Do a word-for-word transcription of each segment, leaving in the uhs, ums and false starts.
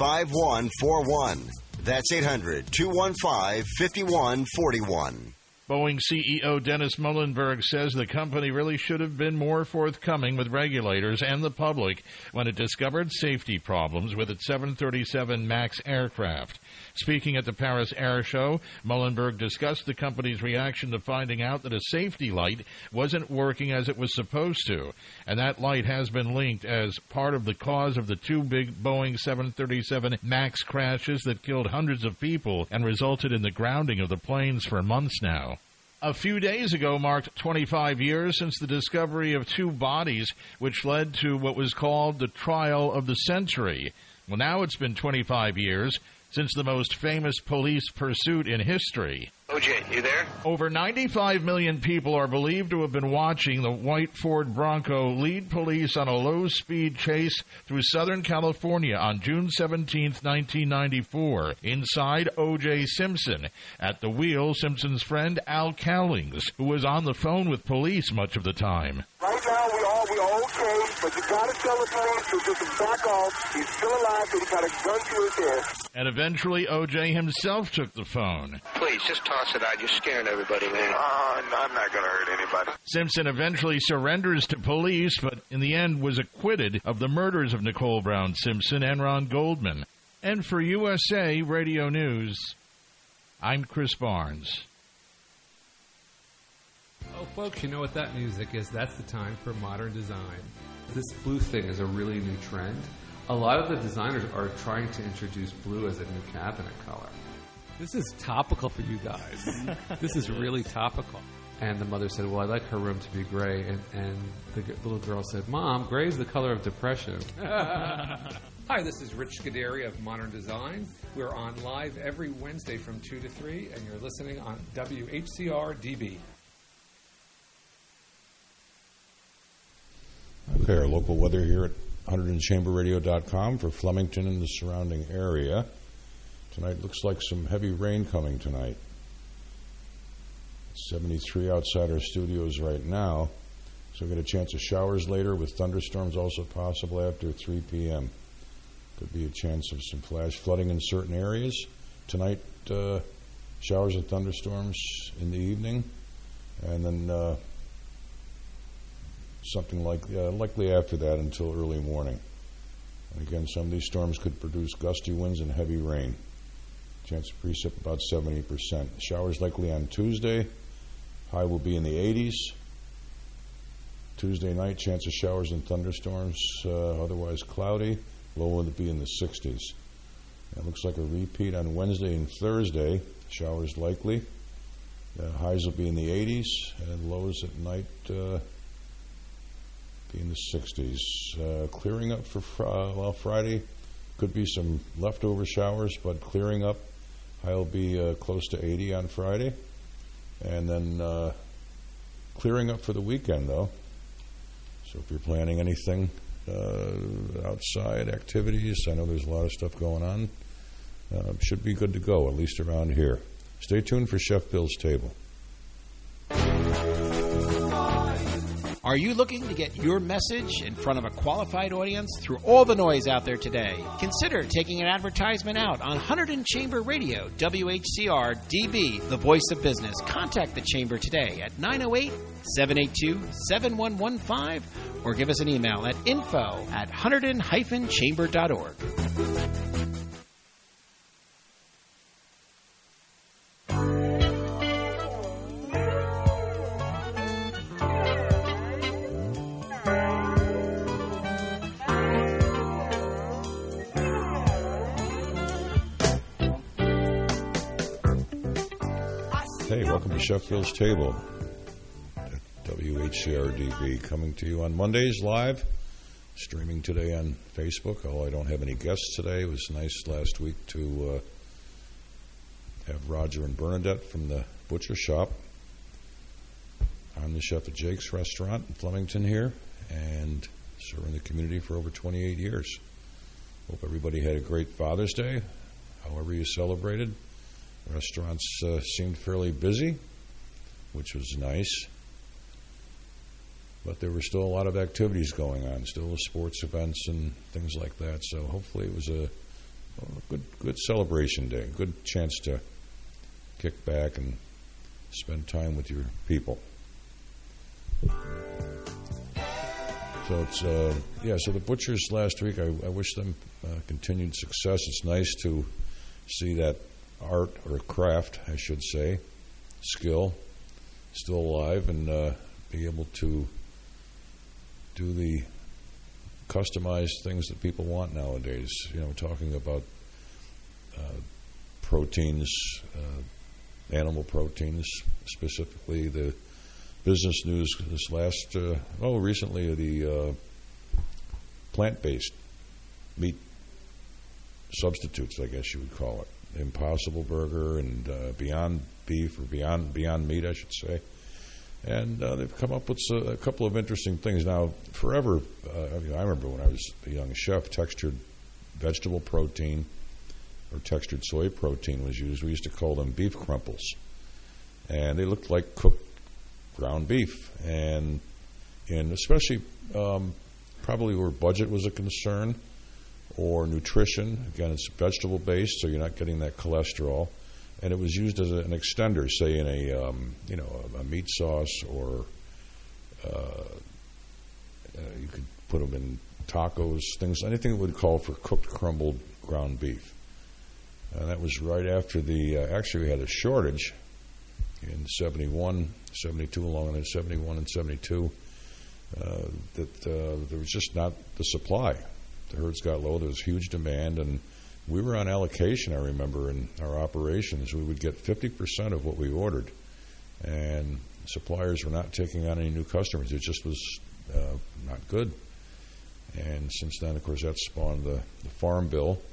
five one four one. That's eight hundred, two one five, five one four one. Boeing C E O Dennis Muilenburg says the company really should have been more forthcoming with regulators and the public when it discovered safety problems with its seven thirty-seven MAX aircraft. Speaking at the Paris Air Show, Muilenburg discussed the company's reaction to finding out that a safety light wasn't working as it was supposed to, and that light has been linked as part of the cause of the two big Boeing seven thirty-seven MAX crashes that killed hundreds of people and resulted in the grounding of the planes for months now. A few days ago marked twenty-five years since the discovery of two bodies, which led to what was called the trial of the century. Well, now it's been twenty-five years since the most famous police pursuit in history. O J, you there? Over ninety-five million people are believed to have been watching the white Ford Bronco lead police on a low-speed chase through Southern California on June seventeenth, nineteen ninety-four. Inside, O J Simpson. At the wheel, Simpson's friend Al Cowlings, who was on the phone with police much of the time. Right now, we all we are okay, but you got to tell the police to just back off. He's still alive, but he's got a gun to his head. And eventually, O J himself took the phone. Please, just toss it out. You're scaring everybody, man. Uh, I'm not going to hurt anybody. Simpson eventually surrenders to police, but in the end was acquitted of the murders of Nicole Brown Simpson and Ron Goldman. And for U S A Radio News, I'm Chris Barnes. Oh, folks, you know what that music is. That's the time for modern design. This blue thing is a really new trend. A lot of the designers are trying to introduce blue as a new cabinet color. This is topical for you guys. This is really topical. And the mother said, well, I'd like her room to be gray. And, and the g- little girl said, Mom, gray is the color of depression. Hi, this is Rich Scuderi of Modern Design. We're on live every Wednesday from two to three, and you're listening on W H C R D B. Okay, our local weather here at one hundred chamber radio dot com for Flemington and the surrounding area. Tonight looks like some heavy rain coming tonight. It's seventy-three outside our studios right now, so we get a chance of showers later with thunderstorms also possible after three p.m. Could be a chance of some flash flooding in certain areas. Tonight, uh, showers and thunderstorms in the evening, and then uh, something like uh, likely after that until early morning. And again, some of these storms could produce gusty winds and heavy rain. Chance of precip about seventy percent. Showers likely on Tuesday. High will be in the eighties. Tuesday night, chance of showers and thunderstorms. Uh, otherwise cloudy. Low will be in the sixties. It looks like a repeat on Wednesday and Thursday. Showers likely. Uh, highs will be in the eighties. And lows at night uh, be in the sixties. Uh, clearing up for fr- uh, well Friday. Could be some leftover showers, but clearing up. High will be uh, close to eighty on Friday. And then uh, clearing up for the weekend, though. So if you're planning anything, uh, outside activities, I know there's a lot of stuff going on. Uh, should be good to go, at least around here. Stay tuned for Chef Bill's Table. Are you looking to get your message in front of a qualified audience through all the noise out there today? Consider taking an advertisement out on one hundred Chamber Radio, W H C R D B, the voice of business. Contact the Chamber today at nine oh eight, seven eight two, seven one one five or give us an email at info at one hundred chamber dot org. Hey, welcome to Chef Bill's Table at W H C R D B, coming to you on Mondays live, streaming today on Facebook. Although I don't have any guests today. It was nice last week to uh, have Roger and Bernadette from the butcher shop. I'm the chef at Jake's Restaurant in Flemington here, and serving the community for over twenty-eight years. Hope everybody had a great Father's Day, however you celebrated. Restaurants uh, seemed fairly busy, which was nice. But there were still a lot of activities going on, still sports events and things like that. So hopefully it was a well, a good, good celebration day, good chance to kick back and spend time with your people. So it's uh, yeah. So the butchers last week, I, I wish them uh, continued success. It's nice to see that art or craft, I should say, skill still alive, and uh, be able to do the customized things that people want nowadays. You know, talking about uh, proteins, uh, animal proteins, specifically the business news this last, uh, oh, recently the uh, plant-based meat substitutes, I guess you would call it, Impossible Burger and uh, Beyond Beef or Beyond Beyond Meat, I should say. And uh, they've come up with a, a couple of interesting things. Now, forever, uh, I, mean, I remember when I was a young chef, textured vegetable protein or textured soy protein was used. We used to call them beef crumples. And they looked like cooked ground beef. And, and especially um, probably where budget was a concern or nutrition. Again, it's vegetable-based, so you're not getting that cholesterol. And it was used as a, an extender, say in a um, you know a, a meat sauce, or uh, uh, you could put them in tacos, things, anything that would call for cooked, crumbled ground beef. And that was right after the uh, actually we had a shortage in seventy-one, seventy-two, along in seventy-one and seventy-two. Uh, that uh, there was just not the supply. The herds got low. There was huge demand, and we were on allocation, I remember, in our operations. We would get fifty percent of what we ordered, and suppliers were not taking on any new customers. It just was uh, not good. And since then, of course, that spawned the, the Farm Bill.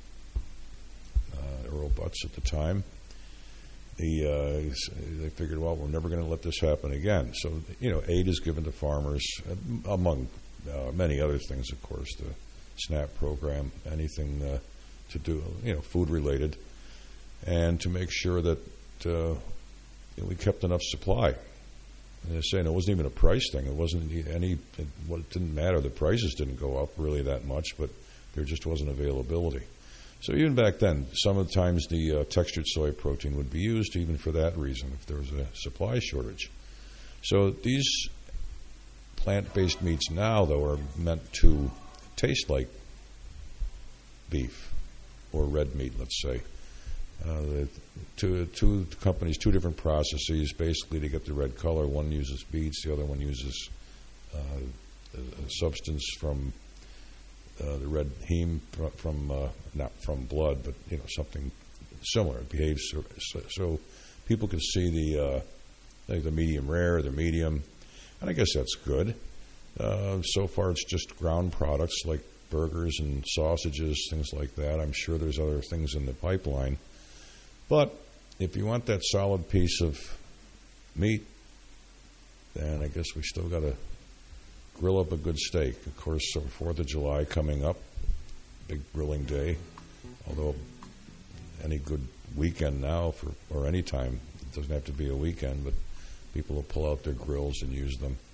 Uh, Earl Butz at the time. The, uh, they figured, well, we're never going to let this happen again. So, you know, aid is given to farmers, uh, among uh, many other things, of course, the SNAP program, anything uh, to do, you know, food related, and to make sure that uh, we kept enough supply. And they're saying it wasn't even a price thing. It wasn't any. It, well, it didn't matter. The prices didn't go up really that much, but there just wasn't availability. So even back then, some of the times the uh, textured soy protein would be used, even for that reason, if there was a supply shortage. So these plant-based meats now, though, are meant to taste like beef or red meat, let's say. Uh, the two, two companies, two different processes, basically to get the red color. One uses beets, the other one uses uh, a, a substance from uh, the red heme from, from uh, not from blood, but you know something similar. It behaves so, so, so people can see the uh, like the medium rare, the medium, and I guess that's good. Uh, so far, it's just ground products like burgers and sausages, things like that. I'm sure there's other things in the pipeline. But if you want that solid piece of meat, then I guess we still got to grill up a good steak. Of course, fourth of July coming up, big grilling day. Although any good weekend now, for or any time, it doesn't have to be a weekend, but people will pull out their grills and use them.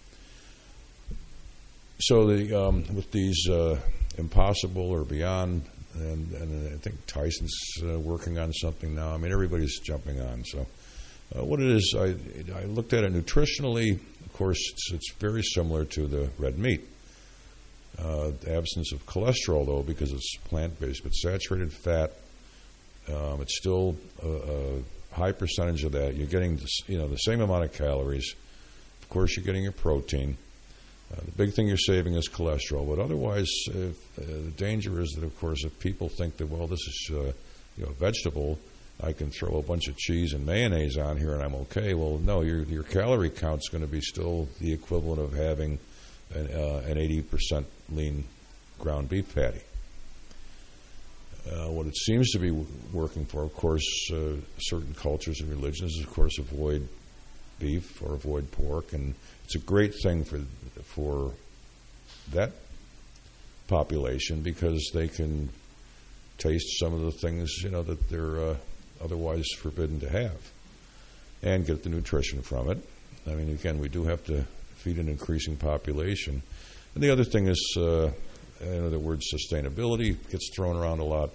So the um, with these uh, Impossible or Beyond, and, and I think Tyson's uh, working on something now. I mean, everybody's jumping on. So uh, what it is, I, I looked at it nutritionally. Of course, it's, it's very similar to the red meat. Uh, the absence of cholesterol, though, because it's plant-based, but saturated fat, um, it's still a, a high percentage of that. You're getting this, you know, the same amount of calories. Of course, you're getting your protein. Uh, the big thing you're saving is cholesterol, but otherwise, if, uh, the danger is that, of course, if people think that, well, this is uh, you know, vegetable, I can throw a bunch of cheese and mayonnaise on here and I'm okay. Well, no, your your calorie count's going to be still the equivalent of having an, uh, an eighty percent lean ground beef patty. Uh, what it seems to be w- working for, of course, uh, certain cultures and religions is, of course, avoid beef or avoid pork, and it's a great thing for for that population because they can taste some of the things, you know, that they're uh, otherwise forbidden to have, and get the nutrition from it. I mean, again, we do have to feed an increasing population. And the other thing is, uh, you know, the word sustainability gets thrown around a lot.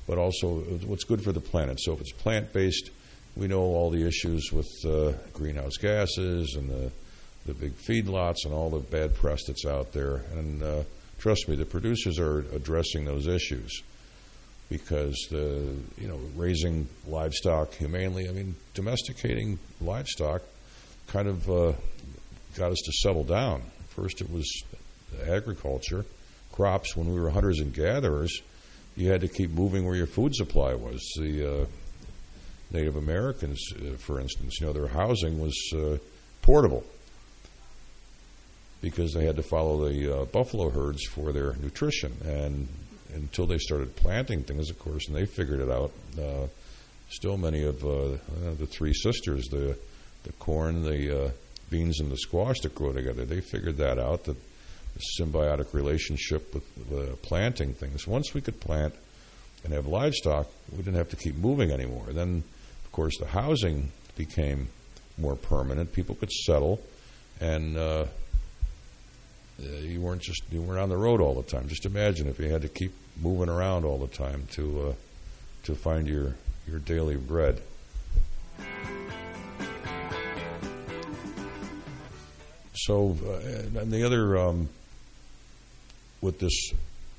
but also what's good for the planet. So if it's plant-based, we know all the issues with uh, greenhouse gases and the, the big feedlots and all the bad press that's out there. And uh, trust me, the producers are addressing those issues because the you know raising livestock humanely, I mean, domesticating livestock kind of uh, got us to settle down. First it was agriculture, crops. When we were hunters and gatherers, you had to keep moving where your food supply was. The uh, Native Americans, uh, for instance, you know, their housing was uh, portable because they had to follow the uh, buffalo herds for their nutrition. And until they started planting things, of course, and they figured it out, uh, still many of uh, the three sisters, the the corn, the uh, beans, and the squash that grow together, they figured that out, that the symbiotic relationship with uh, planting things. Once we could plant and have livestock, we didn't have to keep moving anymore. Then, of course, the housing became more permanent. People could settle, and uh, you weren't just you weren't on the road all the time. Just imagine if you had to keep moving around all the time to uh, to find your your daily bread. So, uh, and the other, um, with this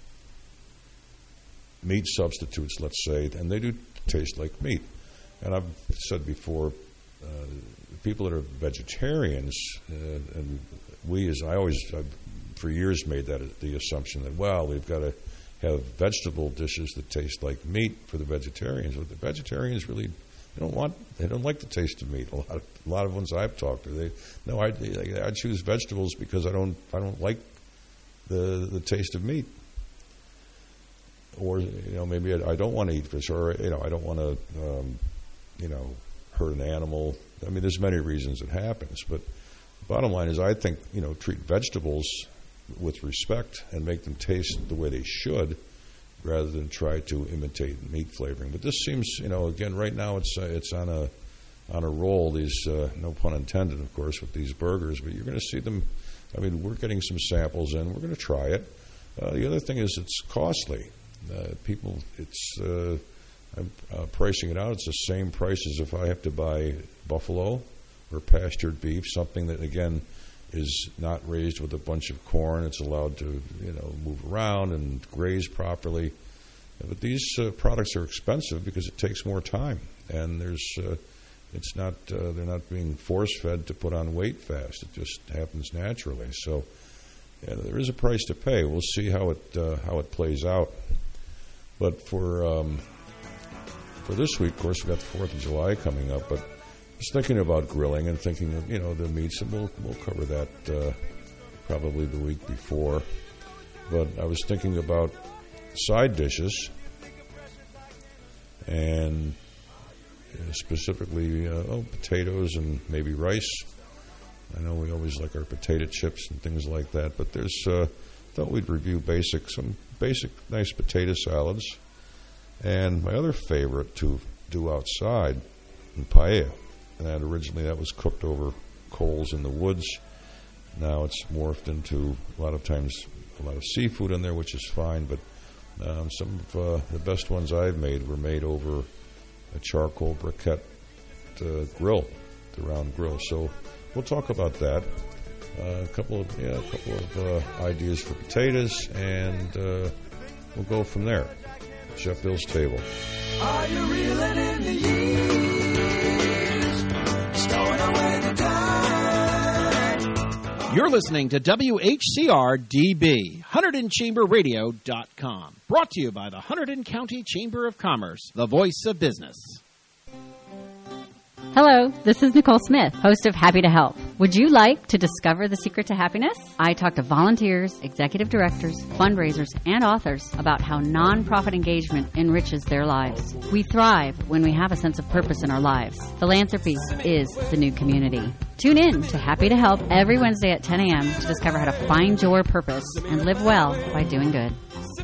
meat substitutes, let's say, and they do taste like meat. And I've said before, uh, people that are vegetarians, uh, and we, as I always, I've, for years, made that the assumption that, well, we've got to have vegetable dishes that taste like meat for the vegetarians. But the vegetarians really They don't want. They don't like the taste of meat. A lot of a lot of ones I've talked to, they no. I I choose vegetables because I don't I don't like the the taste of meat. Or you know maybe I, I don't want to eat fish, or you know I don't want to um, you know hurt an animal. I mean, there's many reasons it happens, but the bottom line is I think you know treat vegetables with respect and make them taste the way they should, rather than try to imitate meat flavoring. But this seems, you know, again, right now it's uh, it's on a on a roll. These, uh, no pun intended, of course, with these burgers. But you're going to see them. I mean, we're getting some samples in. We're going to try it. Uh, the other thing is it's costly. Uh, people, it's uh, I'm uh, pricing it out. It's the same price as if I have to buy buffalo or pastured beef, something that again is not raised with a bunch of corn. It's allowed to, you know, move around and graze properly. But these uh, products are expensive because it takes more time, and there's, uh, it's not, uh, they're not being force-fed to put on weight fast. It just happens naturally. So yeah, there is a price to pay. We'll see how it uh, how it plays out. But for um, for this week, of course, we've got the Fourth of July coming up. But I was thinking about grilling and thinking of, you know, the meats, and we'll, we'll cover that uh, probably the week before. But I was thinking about side dishes, and uh, specifically, uh, oh, potatoes and maybe rice. I know we always like our potato chips and things like that, but there's, uh, thought we'd review basic, some basic nice potato salads. And my other favorite to do outside, in paella. And originally that was cooked over coals in the woods. Now it's morphed into a lot of times a lot of seafood in there, which is fine. But um, some of uh, the best ones I've made were made over a charcoal briquette uh, grill, the round grill. So we'll talk about that. Uh, a couple of yeah, a couple of uh, ideas for potatoes, and uh, we'll go from there. Jeff Bill's Table. Are you reeling in the years? Stowing away the time. You're listening to W H C R D B, Hunterdon Chamber Radio dot com. Brought to you by the Hunterdon County Chamber of Commerce, the voice of business. Hello, this is Nicole Smith, host of Happy to Help. Would you like to discover the secret to happiness? I talk to volunteers, executive directors, fundraisers, and authors about how nonprofit engagement enriches their lives. We thrive when we have a sense of purpose in our lives. Philanthropy is the new community. Tune in to Happy to Help every Wednesday at ten a.m. to discover how to find your purpose and live well by doing good.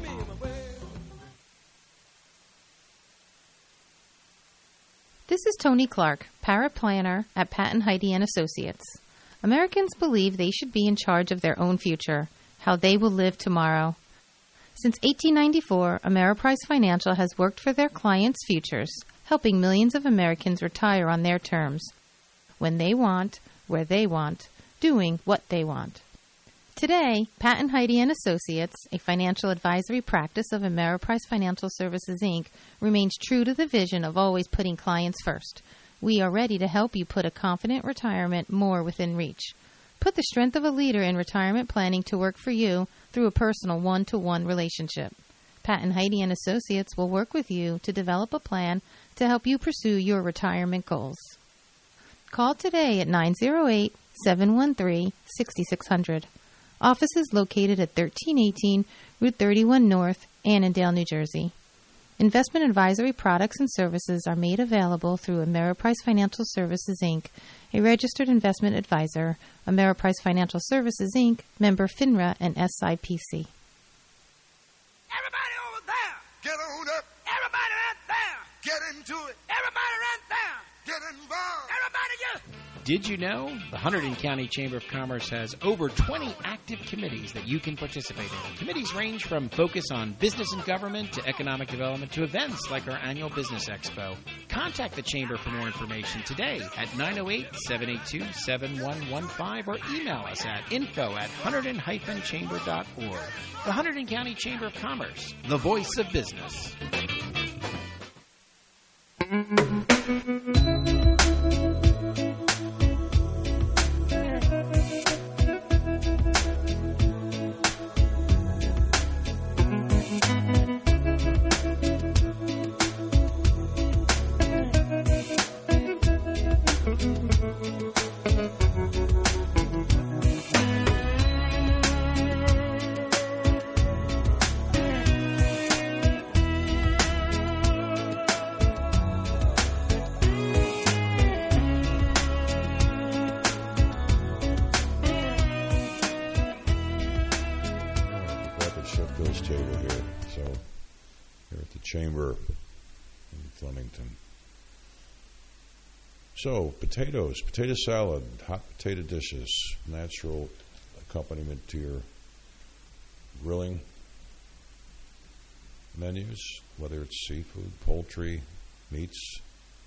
This is Tony Clark, paraplanner at Patton Heidi and Associates. Americans believe they should be in charge of their own future, how they will live tomorrow. Since eighteen ninety-four, Ameriprise Financial has worked for their clients' futures, helping millions of Americans retire on their terms, when they want, where they want, doing what they want. Today, Pat and Heidi and Associates, a financial advisory practice of Ameriprise Financial Services, Incorporated, remains true to the vision of always putting clients first. We are ready to help you put a confident retirement more within reach. Put the strength of a leader in retirement planning to work for you through a personal one-to-one relationship. Pat and Heidi and Associates will work with you to develop a plan to help you pursue your retirement goals. Call today at nine oh eight, seven one three, six six zero zero. Office is located at thirteen eighteen Route thirty-one North, Annandale, New Jersey. Investment advisory products and services are made available through Ameriprise Financial Services, Incorporated, a registered investment advisor, Ameriprise Financial Services, Incorporated, member FINRA and S I P C. Everybody over there. Get on up. Everybody right there. Get into it. Everybody right there. Get involved. Everybody just... Did you know the Hunterdon County Chamber of Commerce has over twenty active committees that you can participate in? Committees range from focus on business and government to economic development to events like our annual Business Expo. Contact the Chamber for more information today at nine oh eight, seven eight two, seven one one five or email us at info at hunterdon dash chamber dot org. The Hunterdon County Chamber of Commerce, the voice of business. Chamber in Flemington. So, potatoes, potato salad, hot potato dishes, natural accompaniment to your grilling menus, whether it's seafood, poultry, meats,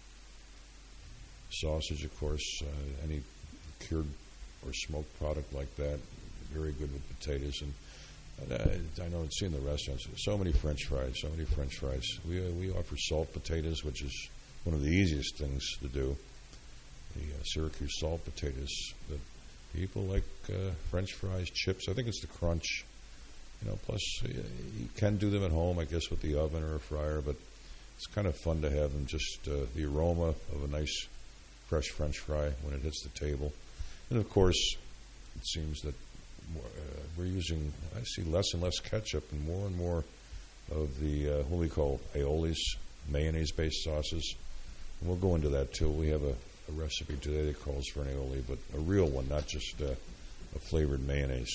sausage, of course, uh, any cured or smoked product like that, very good with potatoes. And I know it's in the restaurants. So many French fries, so many French fries. We uh, we offer salt potatoes, which is one of the easiest things to do. The uh, Syracuse salt potatoes. But people like uh, French fries, chips. I think it's the crunch. You know. Plus, uh, you can do them at home, I guess, with the oven or a fryer. But it's kind of fun to have them. Just uh, the aroma of a nice, fresh French fry when it hits the table. And of course, it seems that. Uh, we're using, I see less and less ketchup and more and more of the, uh, what we call aiolis, mayonnaise-based sauces. And we'll go into that, too. We have a, a recipe today that calls for an aioli, but a real one, not just uh, a flavored mayonnaise.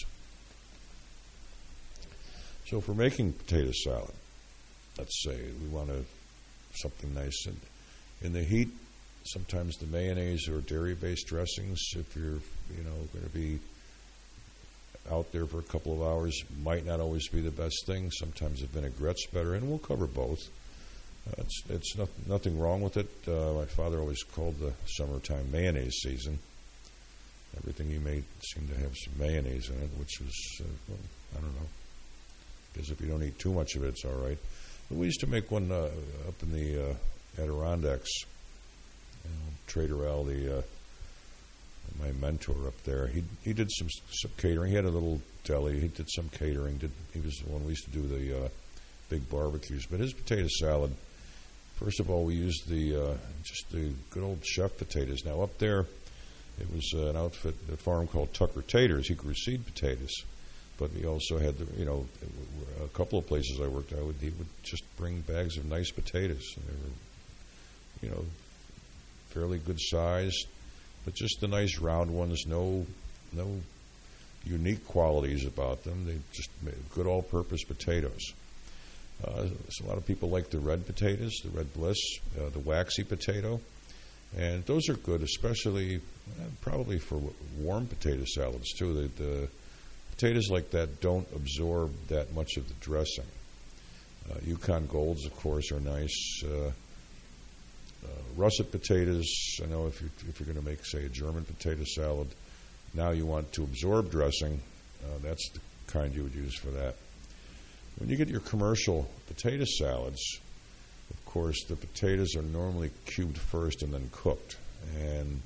So if we're making potato salad, let's say we want to something nice. And in the heat, sometimes the mayonnaise or dairy-based dressings, if you're, you know, going to be out there for a couple of hours, might not always be the best thing. Sometimes the vinaigrette's better, and we'll cover both. Uh, it's it's not, nothing wrong with it. Uh, my father always called the summertime mayonnaise season. Everything he made seemed to have some mayonnaise in it, which was, uh, well, I don't know. Because if you don't eat too much of it, it's all right. But we used to make one uh, up in the uh, Adirondacks. You know, Trader Al, the uh, my mentor up there, he he did some some catering. He had a little deli. He did some catering. Did he was the one we used to do the uh, big barbecues. But his potato salad, first of all, we used the uh, just the good old chef potatoes. Now up there, it was uh, an outfit, a farm called Tucker Taters. He grew seed potatoes, but he also had the, you know, a couple of places I worked. I would he would just bring bags of nice potatoes. And they were, you know, fairly good sized. But just the nice round ones, no no unique qualities about them. They just made good all-purpose potatoes. Uh, so a lot of people like the red potatoes, the red bliss, uh, the waxy potato. And those are good, especially uh, probably for warm potato salads, too. The, the potatoes like that don't absorb that much of the dressing. Uh, Yukon Golds, of course, are nice. Uh, uh, russet potatoes, I know if you're, if you're going to make, say, a German potato salad, now you want to absorb dressing, uh, that's the kind you would use for that. When you get your commercial potato salads, of course, the potatoes are normally cubed first and then cooked. And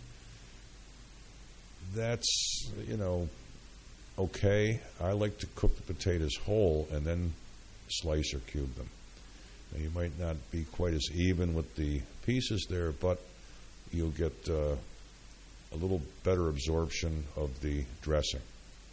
that's, you know, okay. I like to cook the potatoes whole and then slice or cube them. Now, you might not be quite as even with the pieces there, but you'll get uh, a little better absorption of the dressing.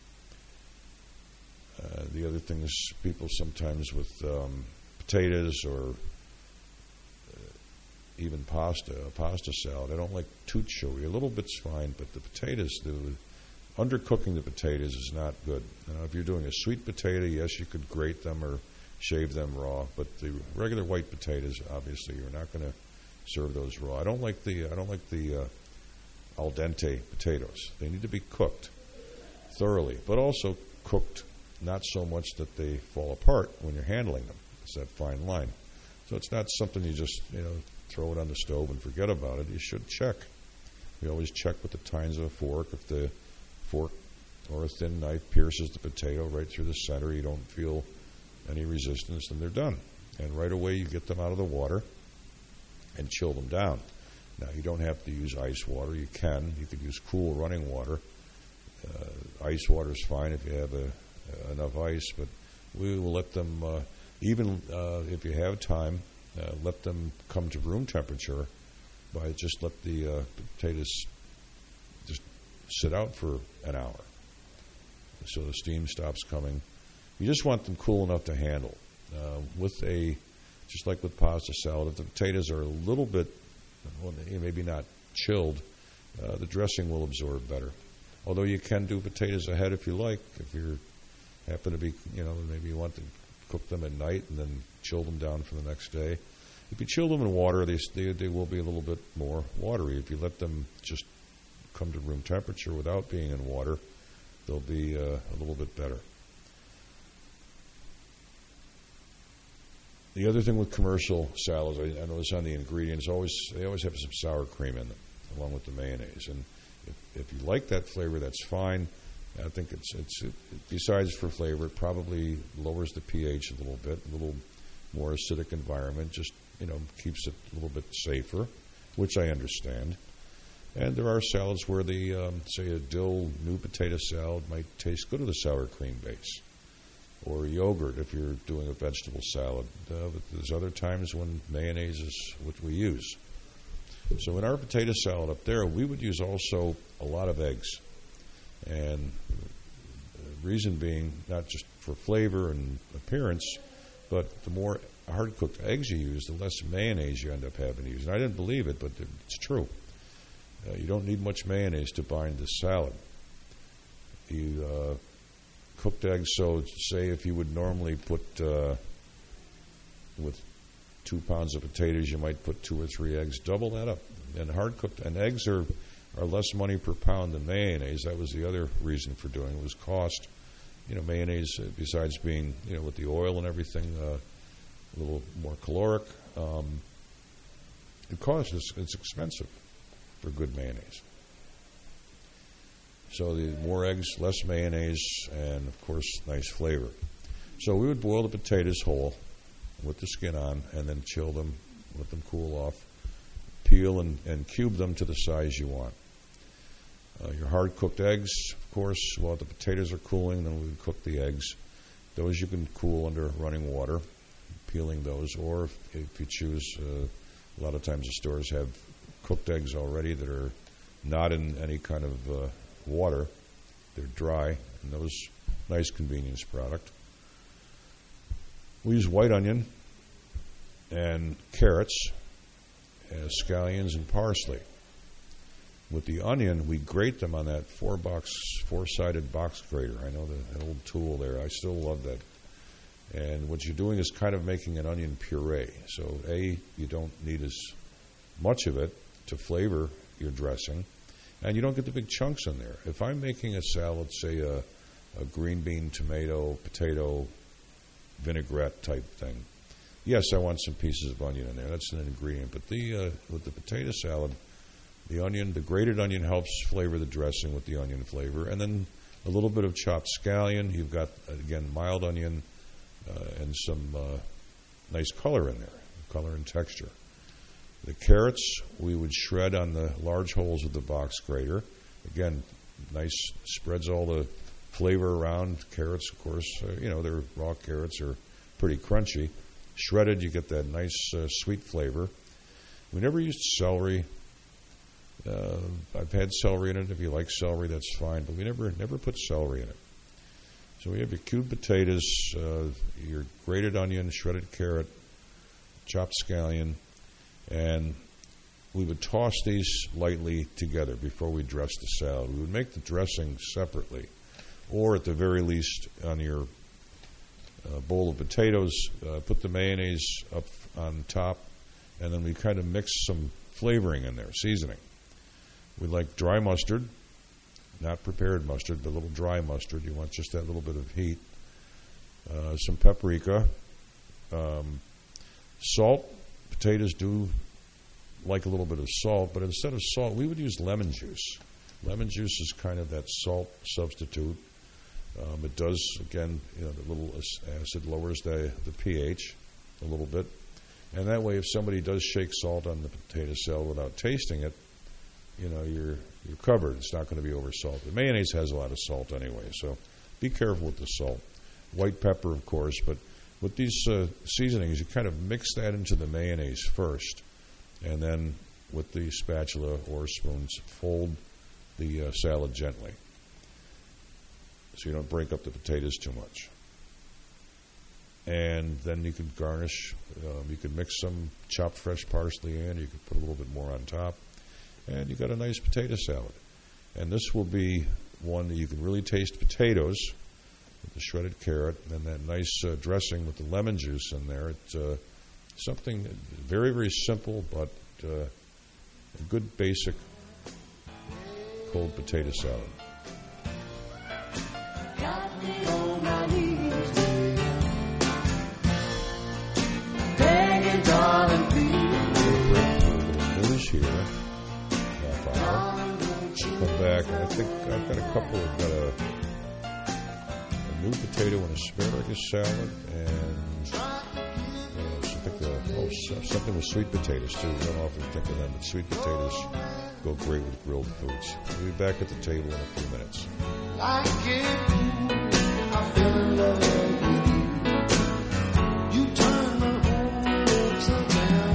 Uh, the other thing is people sometimes with um, potatoes or uh, even pasta, a pasta salad, I don't like too chewy. A little bit's fine, but the potatoes, the undercooking the potatoes is not good. Now, if you're doing a sweet potato, yes, you could grate them or shave them raw, but the regular white potatoes, obviously, you're not going to serve those raw. I don't like the I don't like the uh, al dente potatoes. They need to be cooked thoroughly, but also cooked not so much that they fall apart when you're handling them. It's that fine line. So it's not something you just, you know, throw it on the stove and forget about it. You should check. We always check with the tines of a fork. If the fork or a thin knife pierces the potato right through the center, you don't feel any resistance, then they're done. And right away you get them out of the water and chill them down. Now, you don't have to use ice water. You can. You could use cool running water. Uh, ice water is fine if you have a Uh, enough ice, but we will let them, uh, even uh, if you have time, uh, let them come to room temperature by just let the uh, potatoes just sit out for an hour so the steam stops coming. You just want them cool enough to handle. Uh, with a, just like with pasta salad, if the potatoes are a little bit, well, maybe not chilled, uh, the dressing will absorb better. Although you can do potatoes ahead if you like, if you're happen to be, you know, maybe you want to cook them at night and then chill them down for the next day. If you chill them in water, they, they, they will be a little bit more watery. If you let them just come to room temperature without being in water, they'll be uh, a little bit better. The other thing with commercial salads, I, I notice on the ingredients, always they always have some sour cream in them, along with the mayonnaise. And if, if you like that flavor, that's fine. I think it's it's it, besides for flavor, it probably lowers the pH a little bit, a little more acidic environment. Just, you know, keeps it a little bit safer, which I understand. And there are salads where the um, say a dill new potato salad might taste good with a sour cream base, or yogurt if you're doing a vegetable salad. Uh, but there's other times when mayonnaise is what we use. So in our potato salad up there, we would use also a lot of eggs. And the reason being, not just for flavor and appearance, but the more hard-cooked eggs you use, the less mayonnaise you end up having to use. And I didn't believe it, but it's true. Uh, you don't need much mayonnaise to bind this salad. You uh, cooked eggs, so say if you would normally put, uh, with two pounds of potatoes, you might put two or three eggs. Double that up. And hard-cooked, and eggs are... are less money per pound than mayonnaise. That was the other reason for doing it, was cost. You know, mayonnaise, besides being, you know, with the oil and everything, uh, a little more caloric, um, it costs, it's, it's expensive for good mayonnaise. So the more eggs, less mayonnaise, and, of course, nice flavor. So we would boil the potatoes whole with the skin on and then chill them, let them cool off, peel and, and cube them to the size you want. Uh, your hard-cooked eggs, of course, while the potatoes are cooling, then we would cook the eggs. Those you can cool under running water, peeling those, or if, if you choose, uh, a lot of times the stores have cooked eggs already that are not in any kind of uh, water. They're dry, and those, nice convenience product. We use white onion and carrots, uh, scallions, and parsley. With the onion, we grate them on that four-box, four-sided box grater. I know the, the old tool there. I still love that. And what you're doing is kind of making an onion puree. So, A, you don't need as much of it to flavor your dressing, and you don't get the big chunks in there. If I'm making a salad, say a, a green bean, tomato, potato, vinaigrette type thing. Yes, I want some pieces of onion in there. That's an ingredient. But the uh, with the potato salad, the onion, the grated onion helps flavor the dressing with the onion flavor. And then a little bit of chopped scallion. You've got, again, mild onion uh, and some uh, nice color in there, color and texture. The carrots we would shred on the large holes of the box grater. Again, nice, spreads all the flavor around. Carrots, of course, uh, you know, they're raw carrots are pretty crunchy. Shredded, you get that nice uh, sweet flavor. We never used celery. Uh, I've had celery in it. If you like celery, that's fine. But we never never put celery in it. So we have your cubed potatoes, uh, your grated onion, shredded carrot, chopped scallion, and we would toss these lightly together before we dressed the salad. We would make the dressing separately, or at the very least on your uh, bowl of potatoes, uh, put the mayonnaise up on top, and then we kind of mix some flavoring in there, seasoning. We like dry mustard, not prepared mustard, but a little dry mustard. You want just that little bit of heat. Uh, some paprika, um, salt. Potatoes do like a little bit of salt, but instead of salt, we would use lemon juice. Lemon juice is kind of that salt substitute. Um, it does, again, you know, the little acid lowers the, the pH a little bit. And that way, if somebody does shake salt on the potato salad without tasting it, you know, you're you're covered. It's not going to be over salted. Mayonnaise has a lot of salt anyway, so be careful with the salt. White pepper, of course, but with these uh, seasonings, you kind of mix that into the mayonnaise first, and then with the spatula or spoons, fold the uh, salad gently so you don't break up the potatoes too much. And then you could garnish. Um, you could mix some chopped fresh parsley in. You could put a little bit more on top. And you've got a nice potato salad. And this will be one that you can really taste potatoes with the shredded carrot and that nice uh, dressing with the lemon juice in there. It's uh, something very, very simple, but uh, a good basic cold potato salad. Got me on my knees, begging, darling, please. News here. Half hour. Come back, and I think I've got a couple. I've got a, a new potato and asparagus salad, and uh, I think the, oh, something with sweet potatoes too. We don't often think of them, but sweet potatoes go great with grilled foods. We'll be back at the table in a few minutes. I get, I fell in love with you. You turn my whole upside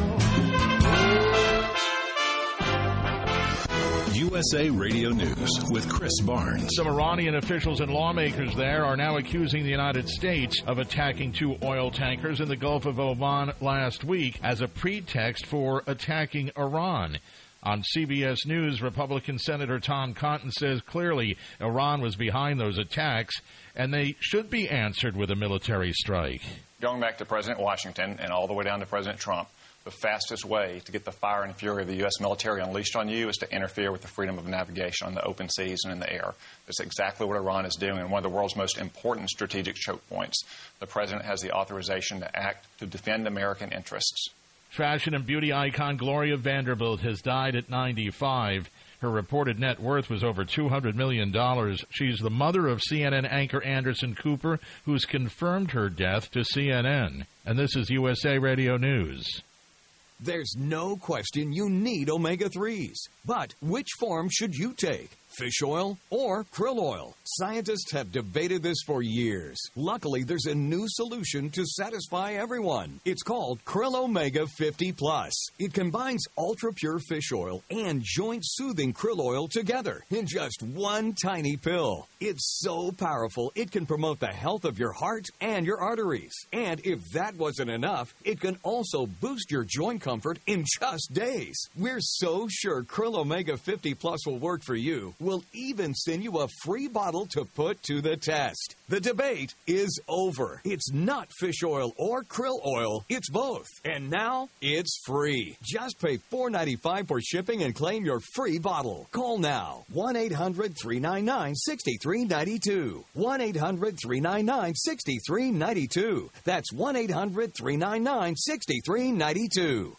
down. U S A Radio News with Chris Barnes. Some Iranian officials and lawmakers there are now accusing the United States of attacking two oil tankers in the Gulf of Oman last week as a pretext for attacking Iran. On C B S News, Republican Senator Tom Cotton says clearly Iran was behind those attacks, and they should be answered with a military strike. Going back to President Washington and all the way down to President Trump, the fastest way to get the fire and fury of the U S military unleashed on you is to interfere with the freedom of navigation on the open seas and in the air. That's exactly what Iran is doing, and one of the world's most important strategic choke points. The President has the authorization to act to defend American interests. Fashion and beauty icon Gloria Vanderbilt has died at ninety-five. Her reported net worth was over two hundred million dollars. She's the mother of C N N anchor Anderson Cooper, who's confirmed her death to C N N. And this is U S A Radio News. There's no question you need omega threes. But which form should you take? Fish oil or krill oil? Scientists have debated this for years. Luckily, there's a new solution to satisfy everyone. It's called Krill Omega fifty plus. It combines ultra-pure fish oil and joint-soothing krill oil together in just one tiny pill. It's so powerful, it can promote the health of your heart and your arteries. And if that wasn't enough, it can also boost your joint comfort in just days. We're so sure Krill Omega fifty plus will work for you. We'll even send you a free bottle to put to the test. The debate is over. It's not fish oil or krill oil. It's both. And now it's free. Just pay four dollars and ninety-five cents for shipping and claim your free bottle. Call now. one eight hundred three nine nine six three nine two. one eight hundred three nine nine six three nine two. That's one eight hundred three nine nine six three nine two.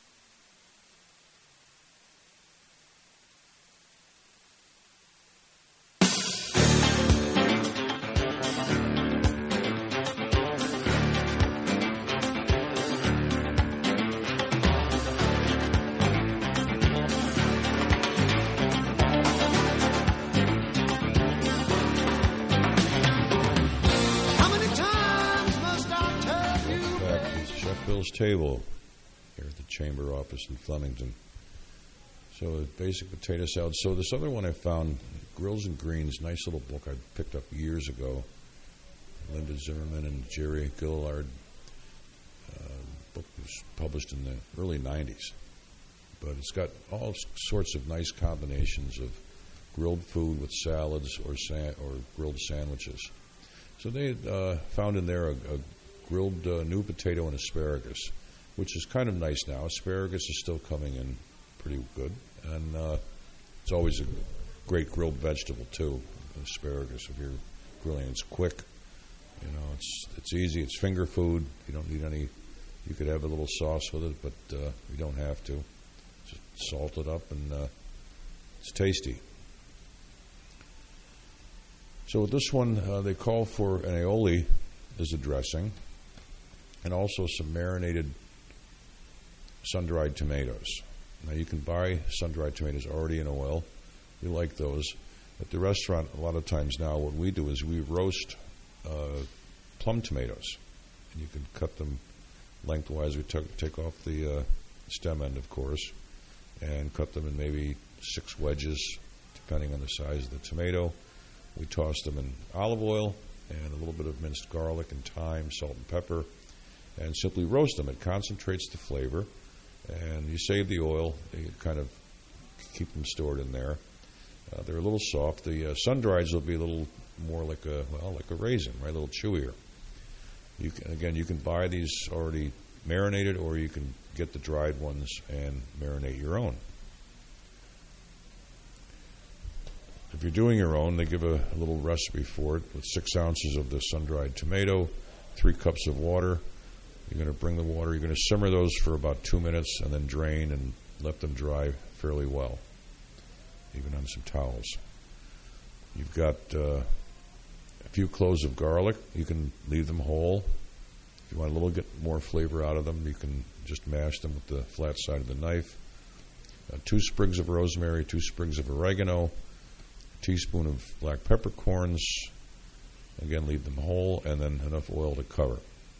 Table here at the chamber office in Flemington. So a basic potato salad. So this other one I found, Grills and Greens, nice little book I picked up years ago. Linda Zimmerman and Jerry Gillard. Uh, book was published in the early nineties. But it's got all sorts of nice combinations of grilled food with salads or sa- or grilled sandwiches. So they had uh, found in there a, a grilled uh, new potato and asparagus, which is kind of nice now. Asparagus is still coming in pretty good, and uh, it's always a great grilled vegetable too. Asparagus, if you're grilling, it's quick. You know, it's it's easy. It's finger food. You don't need any. You could have a little sauce with it, but uh, you don't have to. Just salt it up, and uh, it's tasty. So with this one, uh, they call for an aioli as a dressing, and also some marinated sun-dried tomatoes. Now, you can buy sun-dried tomatoes already in oil. We like those. At the restaurant, a lot of times now, what we do is we roast uh, plum tomatoes. And you can cut them lengthwise. We t- take off the uh, stem end, of course, and cut them in maybe six wedges, depending on the size of the tomato. We toss them in olive oil and a little bit of minced garlic and thyme, salt and pepper, and simply roast them. It concentrates the flavor, and you save the oil. You kind of keep them stored in there. Uh, they're a little soft. The uh, sun-drieds will be a little more like a well, like a raisin, right? A little chewier. You can, again, you can buy these already marinated, or you can get the dried ones and marinate your own. If you're doing your own, they give a, a little recipe for it with six ounces of the sun-dried tomato, three cups of water. You're going to bring the water. You're going to simmer those for about two minutes and then drain and let them dry fairly well, even on some towels. You've got uh, a few cloves of garlic. You can leave them whole. If you want a little bit more flavor out of them, you can just mash them with the flat side of the knife. Uh, two sprigs of rosemary, two sprigs of oregano, a teaspoon of black peppercorns. Again, leave them whole, and then enough oil to cover.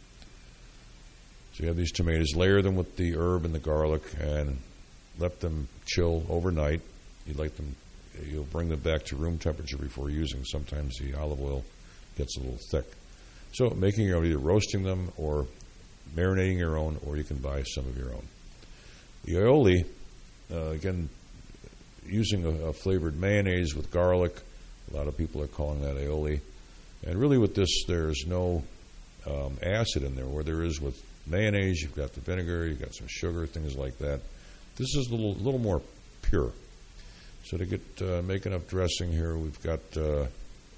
So you have these tomatoes, layer them with the herb and the garlic, and let them chill overnight. You like them, you'll bring them back to room temperature before using. Sometimes the olive oil gets a little thick. So making your own, either roasting them or marinating your own, or you can buy some of your own. The aioli, uh, again, using a, a flavored mayonnaise with garlic. A lot of people are calling that aioli. And really with this, there's no um, acid in there, where there is with mayonnaise. You've got the vinegar, you've got some sugar, things like that. This is a little, little more pure. So to get uh, make enough dressing here, we've got uh,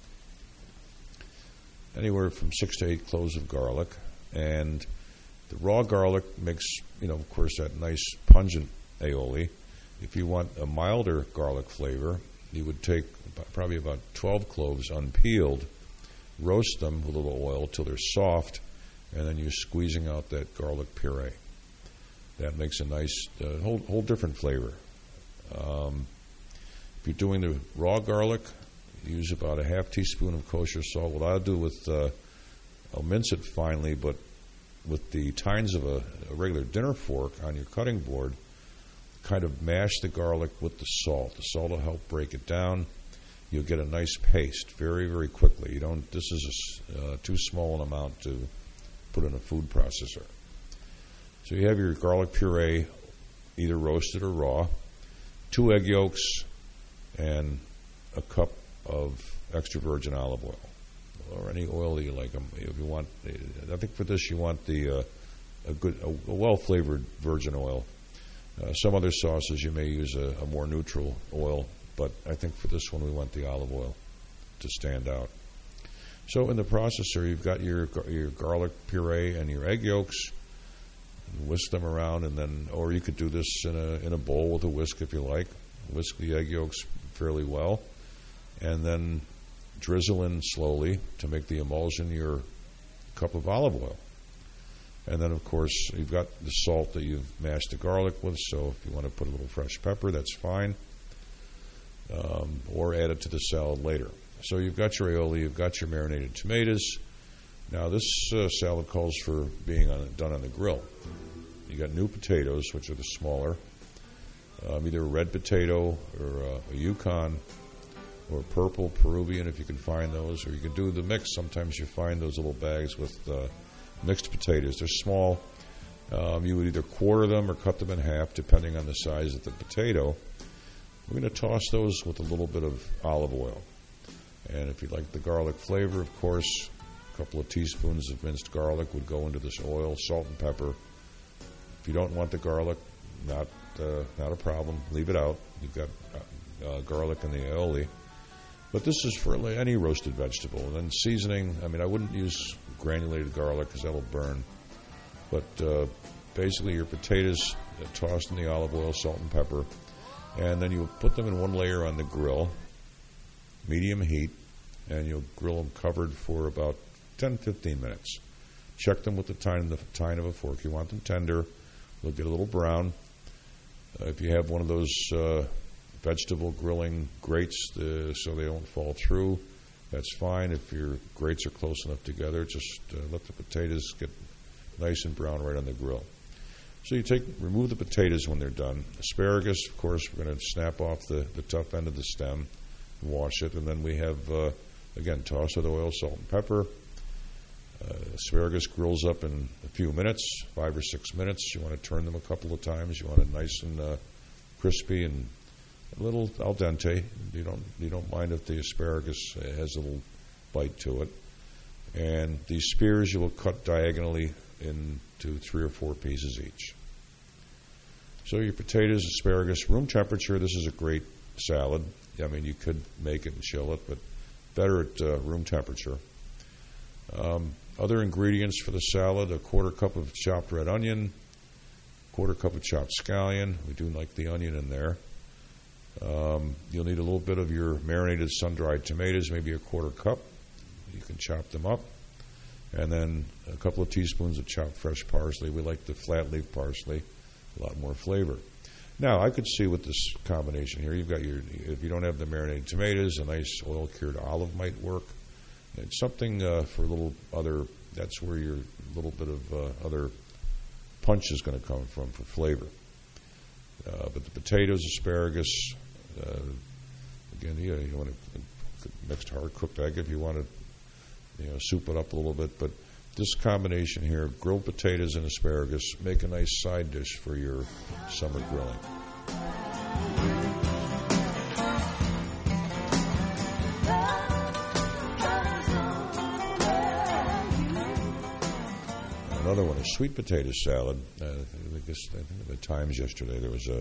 anywhere from six to eight cloves of garlic, and the raw garlic makes, you know, of course, that nice pungent aioli. If you want a milder garlic flavor, you would take about, probably about twelve cloves unpeeled, roast them with a little oil till they're soft, and then you're squeezing out that garlic puree. That makes a nice, uh, whole, whole different flavor. Um, if you're doing the raw garlic, use about a half teaspoon of kosher salt. What I'll do with, uh, I'll mince it finely, but with the tines of a, a regular dinner fork on your cutting board, kind of mash the garlic with the salt. The salt will help break it down. You'll get a nice paste very, very quickly. You don't. This is a, uh, too small an amount to put in a food processor. So you have your garlic puree, either roasted or raw, two egg yolks, and a cup of extra virgin olive oil, or any oil that you like. If you want, I think for this you want the uh, a good, a, a well-flavored virgin oil. Uh, some other sauces you may use a, a more neutral oil, but I think for this one we want the olive oil to stand out. So in the processor, you've got your your garlic puree and your egg yolks. Whisk them around, and then, or you could do this in a in a bowl with a whisk if you like. Whisk the egg yolks fairly well, and then drizzle in slowly to make the emulsion your cup of olive oil. And then, of course, you've got the salt that you've mashed the garlic with, so if you want to put a little fresh pepper, that's fine, um, or add it to the salad later. So you've got your aioli, you've got your marinated tomatoes. Now, this uh, salad calls for being on, done on the grill. You got new potatoes, which are the smaller, um, either a red potato or uh, a Yukon or purple Peruvian if you can find those, or you can do the mix. Sometimes you find those little bags with uh, mixed potatoes. They're small. Um, you would either quarter them or cut them in half, depending on the size of the potato. We're going to toss those with a little bit of olive oil. And if you like the garlic flavor, of course, a couple of teaspoons of minced garlic would go into this oil, salt and pepper. If you don't want the garlic, not uh, not a problem. Leave it out. You've got uh, uh, garlic in the aioli. But this is for any roasted vegetable. And then seasoning, I mean, I wouldn't use granulated garlic because that'll burn. But uh, basically your potatoes uh, tossed in the olive oil, salt and pepper. And then you'll put them in one layer on the grill, medium heat, and you'll grill them covered for about ten to fifteen minutes. Check them with the tine, the tine of a fork. You want them tender. They'll get a little brown. Uh, if you have one of those uh, vegetable grilling grates uh, so they don't fall through, that's fine. If your grates are close enough together, just uh, let the potatoes get nice and brown right on the grill. So you take, remove the potatoes when they're done. Asparagus, of course, we're going to snap off the, the tough end of the stem, wash it, and then we have, uh, again, toss with oil, salt, and pepper. Uh, asparagus grills up in a few minutes, five or six minutes. You want to turn them a couple of times. You want it nice and uh, crispy and a little al dente. You don't you don't mind if the asparagus has a little bite to it. And these spears you will cut diagonally into three or four pieces each. So your potatoes, asparagus, room temperature. This is a great salad. I mean, you could make it and chill it, but better at uh, room temperature. Um, other ingredients for the salad: a quarter cup of chopped red onion, quarter cup of chopped scallion. We do like the onion in there. Um, you'll need a little bit of your marinated sun-dried tomatoes, maybe a quarter cup. You can chop them up. And then a couple of teaspoons of chopped fresh parsley. We like the flat leaf parsley, a lot more flavor. Now, I could see with this combination here, you've got your, if you don't have the marinated tomatoes, a nice oil-cured olive might work. It's something uh, for a little other, that's where your little bit of uh, other punch is going to come from for flavor. Uh, but the potatoes, asparagus, uh, again, you, know, you want a mixed hard-cooked egg if you want to, you know, soup it up a little bit. But this combination here, grilled potatoes and asparagus, make a nice side dish for your summer grilling. Another one, a sweet potato salad. Uh, I guess I think at the Times yesterday there was a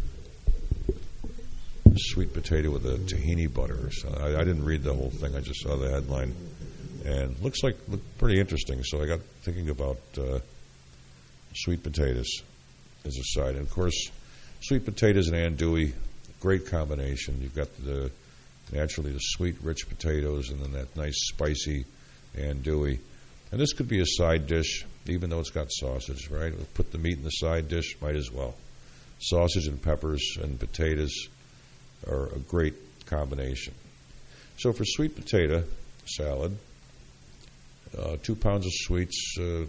sweet potato with a tahini butter. So I, I didn't read the whole thing. I just saw the headline, and looks like looked pretty interesting. So I got thinking about uh, sweet potatoes as a side. And of course, sweet potatoes and andouille, great combination. You've got the naturally the sweet, rich potatoes, and then that nice spicy andouille. And this could be a side dish, even though it's got sausage, right? We'll put the meat in the side dish, might as well. Sausage and peppers and potatoes are a great combination. So for sweet potato salad, uh, two pounds of sweets, uh, uh,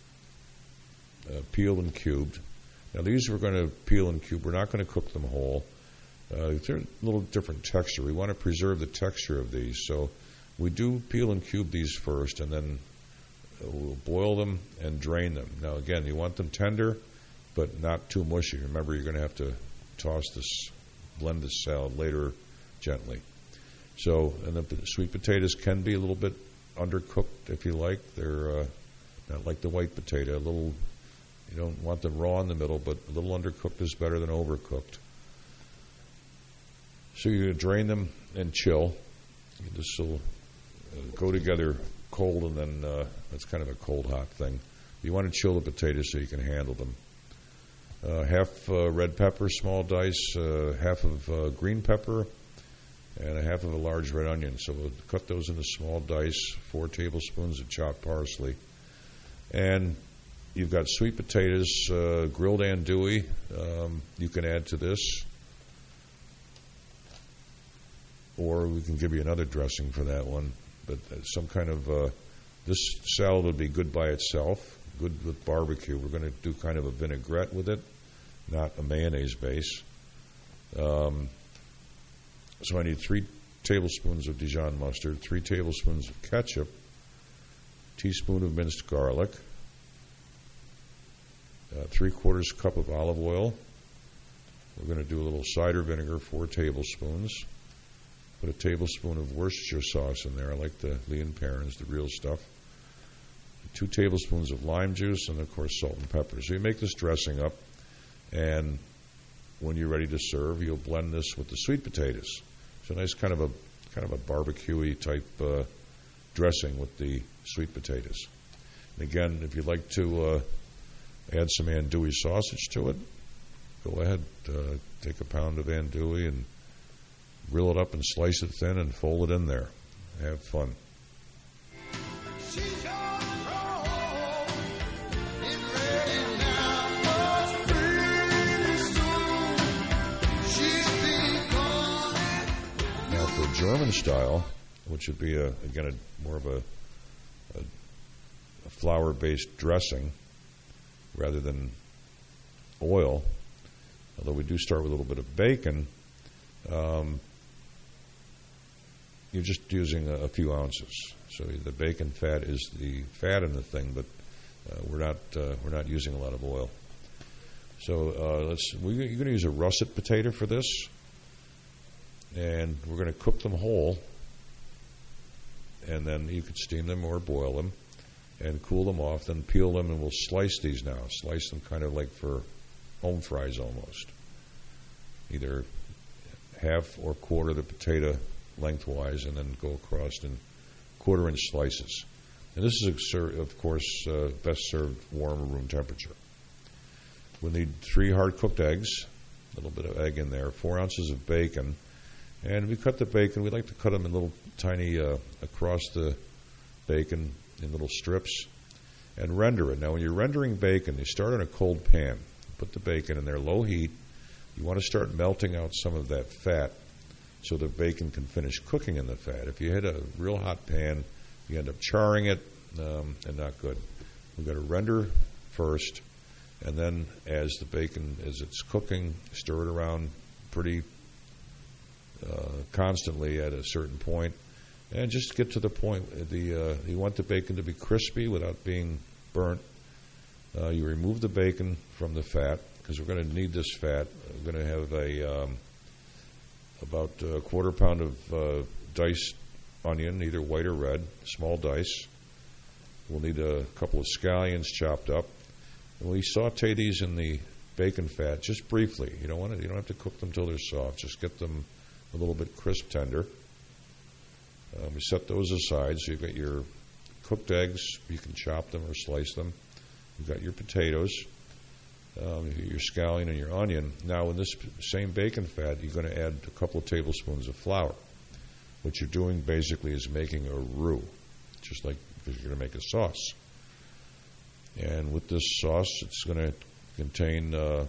peeled and cubed. Now these we're going to peel and cube. We're not going to cook them whole. Uh, they're a little different texture. We want to preserve the texture of these. So we do peel and cube these first, and then we'll boil them and drain them. Now, again, you want them tender, but not too mushy. Remember, you're going to have to toss this, blend this salad later gently. So, and the p- sweet potatoes can be a little bit undercooked if you like. They're uh, not like the white potato. A little, you don't want them raw in the middle, but a little undercooked is better than overcooked. So you're going to drain them and chill. This will uh, go together cold, and then uh, that's kind of a cold-hot thing. You want to chill the potatoes so you can handle them. Uh, half uh, red pepper, small dice, uh, half of uh, green pepper, and a half of a large red onion. So we'll cut those into small dice, four tablespoons of chopped parsley. And you've got sweet potatoes, uh, grilled andouille. Um, you can add to this. Or we can give you another dressing for that one. But some kind of, uh, this salad would be good by itself, good with barbecue. We're going to do kind of a vinaigrette with it, not a mayonnaise base. Um, so I need three tablespoons of Dijon mustard, three tablespoons of ketchup, teaspoon of minced garlic, uh, three quarters cup of olive oil. We're going to do a little cider vinegar, four tablespoons. Put a tablespoon of Worcestershire sauce in there. I like the Lee and Perrins, the real stuff. Two tablespoons of lime juice, and of course salt and pepper. So you make this dressing up, and when you're ready to serve, you'll blend this with the sweet potatoes. So nice kind of a kind of a barbecue-y type uh, dressing with the sweet potatoes. And again, if you'd like to uh, add some andouille sausage to it, go ahead. Uh, take a pound of andouille and grill it up and slice it thin and fold it in there. Have fun. Now for German style, which would be, a, again, a, more of a, a, a flour-based dressing rather than oil, although we do start with a little bit of bacon, um, you're just using a, a few ounces. So the bacon fat is the fat in the thing, but uh, we're not uh, we're not using a lot of oil. So uh, let's we're going to use a russet potato for this, and we're going to cook them whole, and then you could steam them or boil them, and cool them off. Then peel them, and we'll slice these now. Slice them kind of like for home fries almost. Either half or quarter the potato lengthwise, and then go across in quarter-inch slices. And this is, of course, uh, best served warm or room temperature. We'll need three hard-cooked eggs, a little bit of egg in there, four ounces of bacon, and we cut the bacon. We like to cut them in little tiny, uh, across the bacon in little strips, and render it. Now, when you're rendering bacon, you start on a cold pan. Put the bacon in there, low heat. You want to start melting out some of that fat so the bacon can finish cooking in the fat. If you hit a real hot pan, you end up charring it, um, and not good. We've got to render first, and then as the bacon, as it's cooking, stir it around pretty uh, constantly at a certain point, and just get to the point. The uh, you want the bacon to be crispy without being burnt. Uh, you remove the bacon from the fat, because we're going to need this fat. We're going to have a um, about a quarter pound of uh, diced onion, either white or red, small dice. We'll need a couple of scallions chopped up. And we saute these in the bacon fat just briefly. You don't want to, you don't have to cook them till they're soft. Just get them a little bit crisp tender. Um, we set those aside. So you've got your cooked eggs. You can chop them or slice them. You've got your potatoes. Um, your scallion and your onion. Now, in this same bacon fat, you're going to add a couple of tablespoons of flour. What you're doing basically is making a roux, just like because you're going to make a sauce. And with this sauce, it's going to contain uh,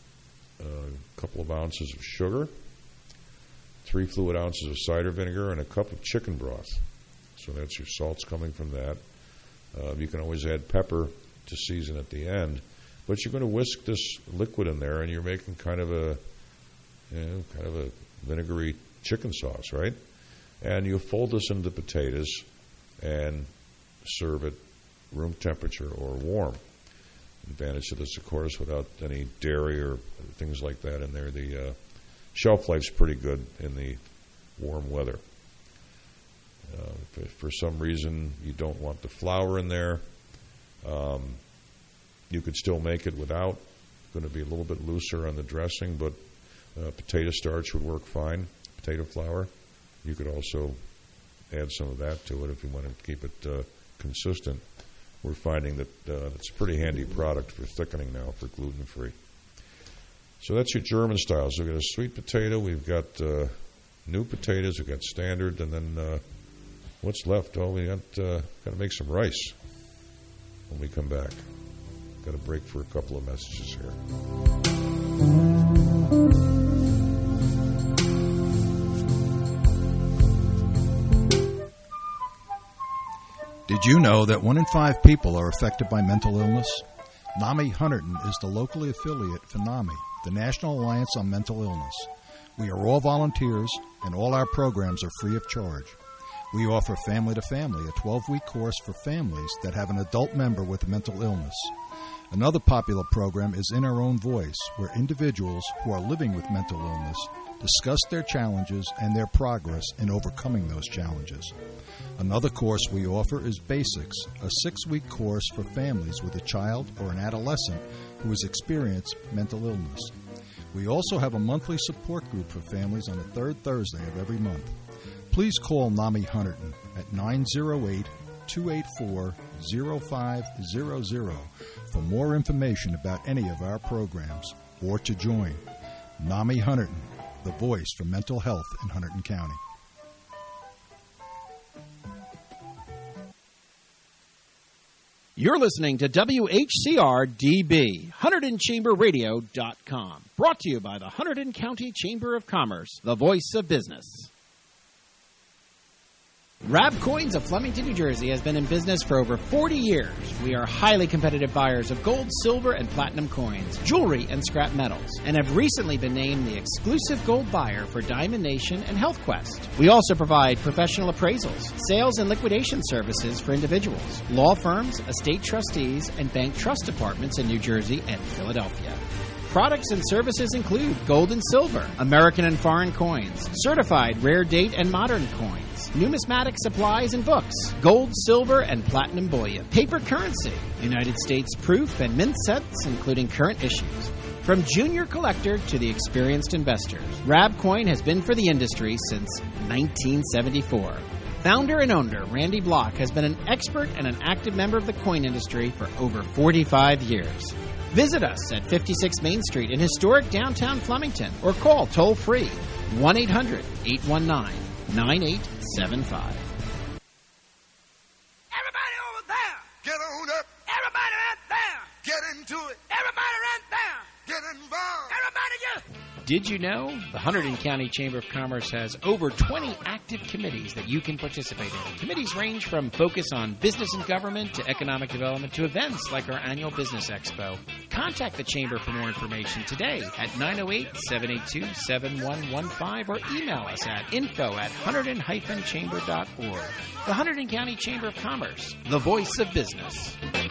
a couple of ounces of sugar, three fluid ounces of cider vinegar, and a cup of chicken broth. So that's your salts coming from that. Uh, you can always add pepper to season at the end. But you're going to whisk this liquid in there, and you're making kind of a, you know, kind of a vinegary chicken sauce, right? And you fold this into the potatoes and serve it room temperature or warm. Advantage of this, of course, without any dairy or things like that in there. The uh, shelf life's pretty good in the warm weather. Uh, if for some reason you don't want the flour in there, um, you could still make it without. It's going to be a little bit looser on the dressing, but uh, potato starch would work fine, potato flour. You could also add some of that to it if you want to keep it uh, consistent. We're finding that uh, it's a pretty handy product for thickening now for gluten-free. So that's your German style. So we've got a sweet potato, we've got uh, new potatoes, we've got standard, and then uh, what's left? Oh, we got uh, got to make some rice when we come back. Got to break for a couple of messages here. Did you know that one in five people are affected by mental illness? NAMI Hunterdon is the locally affiliate for NAMI, the National Alliance on Mental Illness. We are all volunteers, and all our programs are free of charge. We offer Family to Family, a twelve-week course for families that have an adult member with a mental illness. Another popular program is In Our Own Voice, where individuals who are living with mental illness discuss their challenges and their progress in overcoming those challenges. Another course we offer is Basics, a six-week course for families with a child or an adolescent who has experienced mental illness. We also have a monthly support group for families on the third Thursday of every month. Please call NAMI Hunterdon at nine oh eight, two eight four, oh five hundred for more information about any of our programs or to join. NAMI Hunterdon, the voice for mental health in Hunterdon County. You're listening to W H C R D B, Hunterdon Chamber Radio dot com. Brought to you by the Hunterdon County Chamber of Commerce, the voice of business. Rab Coins of Flemington, New Jersey has been in business for over forty years. We are highly competitive buyers of gold, silver, and platinum coins, jewelry, and scrap metals, and have recently been named the exclusive gold buyer for Diamond Nation and Health Quest. We also provide professional appraisals, sales and liquidation services for individuals, law firms, estate trustees, and bank trust departments in New Jersey and Philadelphia. Products and services include gold and silver, American and foreign coins, certified rare date and modern coins, numismatic supplies and books, gold, silver, and platinum bullion, paper currency, United States proof and mint sets, including current issues. From junior collector to the experienced investors, Rab Coin has been for the industry since nineteen seventy-four. Founder and owner Randy Block has been an expert and an active member of the coin industry for over forty-five years. Visit us at fifty-six Main Street in historic downtown Flemington or call toll-free one eight hundred, eight one nine, nine eight seven five. Everybody over there, get on up. Everybody right there, get into it. Everybody right there, get involved. Everybody just... Did you know the Hunterdon County Chamber of Commerce has over twenty active committees that you can participate in? Committees range from focus on business and government to economic development to events like our annual Business Expo. Contact the Chamber for more information today at nine oh eight, seven eight two, seven one one five or email us at info at hunterdon dash chamber dot org. The Hunterdon County Chamber of Commerce, the voice of business.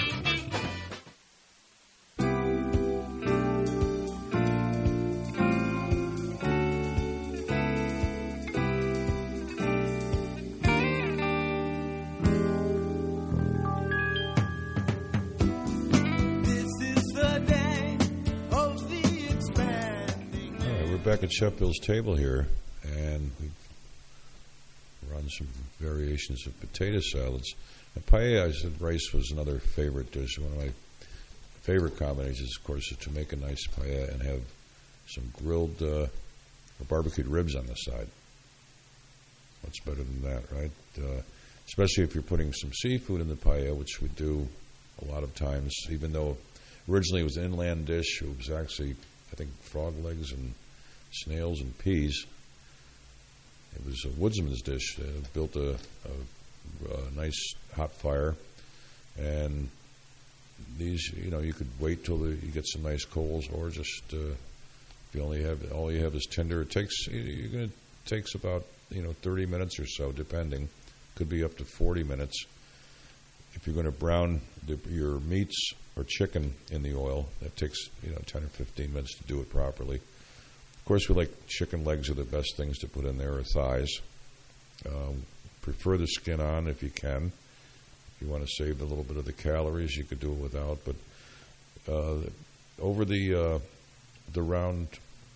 Back at Sheffield's table here, and we've run some variations of potato salads. And paella, I said rice was another favorite dish. One of my favorite combinations, of course, is to make a nice paella and have some grilled uh, or barbecued ribs on the side. What's better than that, right? Uh, especially if you're putting some seafood in the paella, which we do a lot of times, even though originally it was an inland dish. It was actually, I think, frog legs and snails and peas. It was a woodsman's dish. Uh, built a, a, a nice hot fire, and these, you know, you could wait till the, you get some nice coals, or just uh, if you only have all you have is tinder. It takes you're going to takes about you know thirty minutes or so, depending. Could be up to forty minutes. If you're going to brown the, your meats or chicken in the oil, that takes you know ten or fifteen minutes to do it properly. Of course, we like chicken legs are the best things to put in there, or thighs. Uh, prefer the skin on if you can. If you want to save a little bit of the calories, you could do it without. But uh, over the uh, the round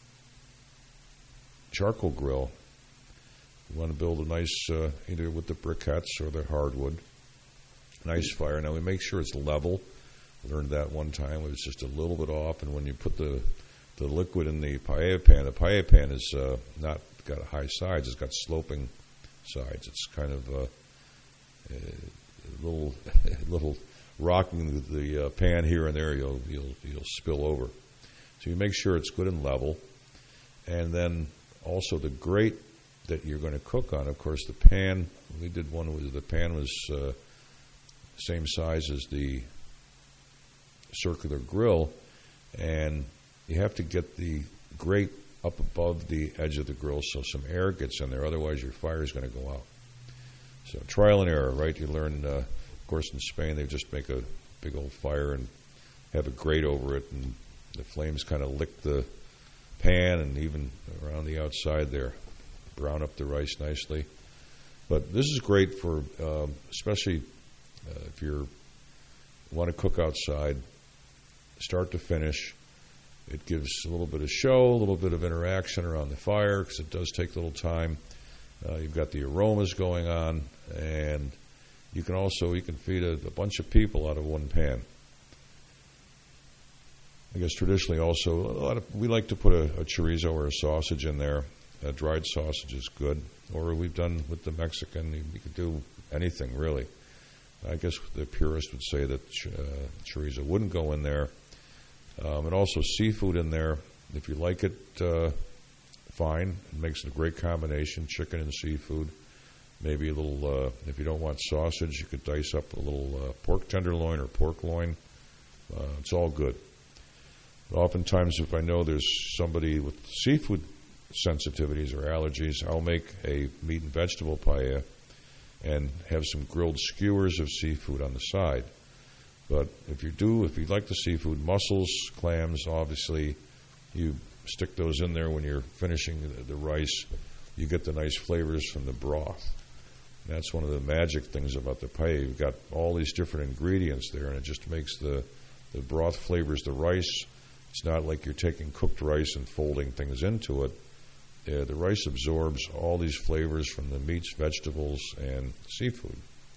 charcoal grill, you want to build a nice, uh, either with the briquettes or the hardwood, nice fire. Now we make sure it's level. I learned that one time. It was just a little bit off, and when you put the the liquid in the paella pan, the paella pan is uh, not got high sides. It's got sloping sides. It's kind of uh, a little little rocking the, the uh, pan here and there. You'll you'll you'll spill over. So you make sure it's good and level, and then also the grate that you're going to cook on. Of course, the pan. We did one where the pan was uh, same size as the circular grill, and you have to get the grate up above the edge of the grill so some air gets in there. Otherwise, your fire is going to go out. So trial and error, right? You learn, uh, of course, in Spain, they just make a big old fire and have a grate over it, and the flames kind of lick the pan and even around the outside there. Brown up the rice nicely. But this is great for, um, especially uh, if you want to cook outside, start to finish. It gives a little bit of show, a little bit of interaction around the fire, because it does take a little time. Uh, you've got the aromas going on, and you can also you can feed a, a bunch of people out of one pan. I guess traditionally also, a lot of we like to put a, a chorizo or a sausage in there. A dried sausage is good. Or we've done with the Mexican, you, you could do anything really. I guess the purist would say that ch- uh, chorizo wouldn't go in there. Um, and also seafood in there, if you like it, uh, fine. It makes it a great combination, chicken and seafood. Maybe a little, uh, if you don't want sausage, you could dice up a little uh, pork tenderloin or pork loin. Uh, it's all good. But oftentimes, if I know there's somebody with seafood sensitivities or allergies, I'll make a meat and vegetable paella and have some grilled skewers of seafood on the side. But if you do, if you like the seafood, mussels, clams, obviously, you stick those in there when you're finishing the, the rice. You get the nice flavors from the broth. And that's one of the magic things about the paella. You've got all these different ingredients there, and it just makes the, the broth flavors the rice. It's not like you're taking cooked rice and folding things into it. Uh, the rice absorbs all these flavors from the meats, vegetables, and seafood.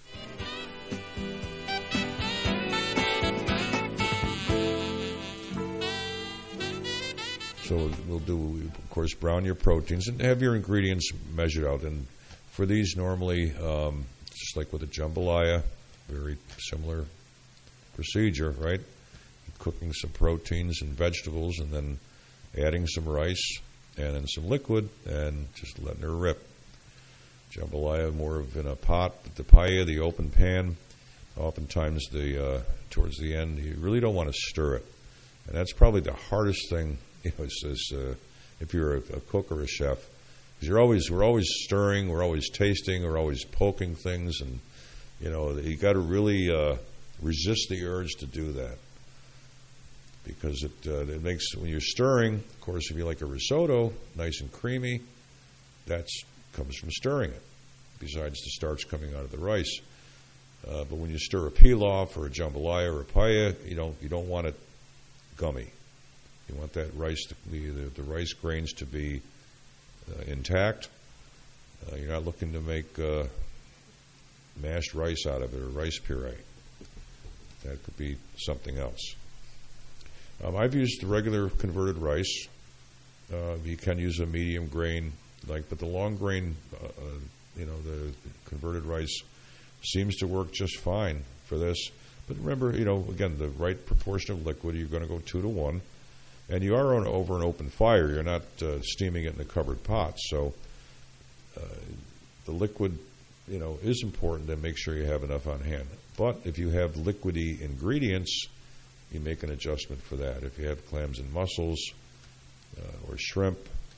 So we'll do, of course, brown your proteins and have your ingredients measured out. And for these, normally, um, just like with a jambalaya, very similar procedure, right? Cooking some proteins and vegetables and then adding some rice and then some liquid and just letting her rip. Jambalaya more of in a pot, but the paella, the open pan, oftentimes the uh, towards the end, you really don't want to stir it. And that's probably the hardest thing. You know, it's, it's, uh, if you're a, a cook or a chef, because you're always we're always stirring, we're always tasting, we're always poking things, and you know you got to really uh, resist the urge to do that, because it uh, it makes when you're stirring. Of course, if you like a risotto, nice and creamy, that comes from stirring it. Besides the starch coming out of the rice, uh, but when you stir a pilaf or a jambalaya or a paella, you don't you don't want it gummy. You want that rice, to, the, the the rice grains to be uh, intact. Uh, you're not looking to make uh, mashed rice out of it or rice puree. That could be something else. Um, I've used the regular converted rice. Uh, you can use a medium grain, like, but the long grain, uh, uh, you know, the converted rice seems to work just fine for this. But remember, you know, again, the right proportion of liquid. You're going to go two to one. And you are on over an open fire. You're not uh, steaming it in a covered pot. So uh, the liquid, you know, is important to make sure you have enough on hand. But if you have liquidy ingredients, you make an adjustment for that. If you have clams and mussels uh, or shrimp,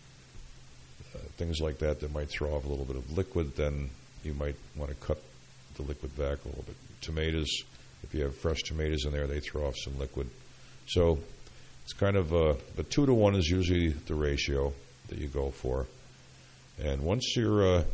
uh, things like that that might throw off a little bit of liquid, then you might want to cut the liquid back a little bit. Tomatoes, if you have fresh tomatoes in there, they throw off some liquid. So it's kind of a, a two to one is usually the ratio that you go for. And once you're uh,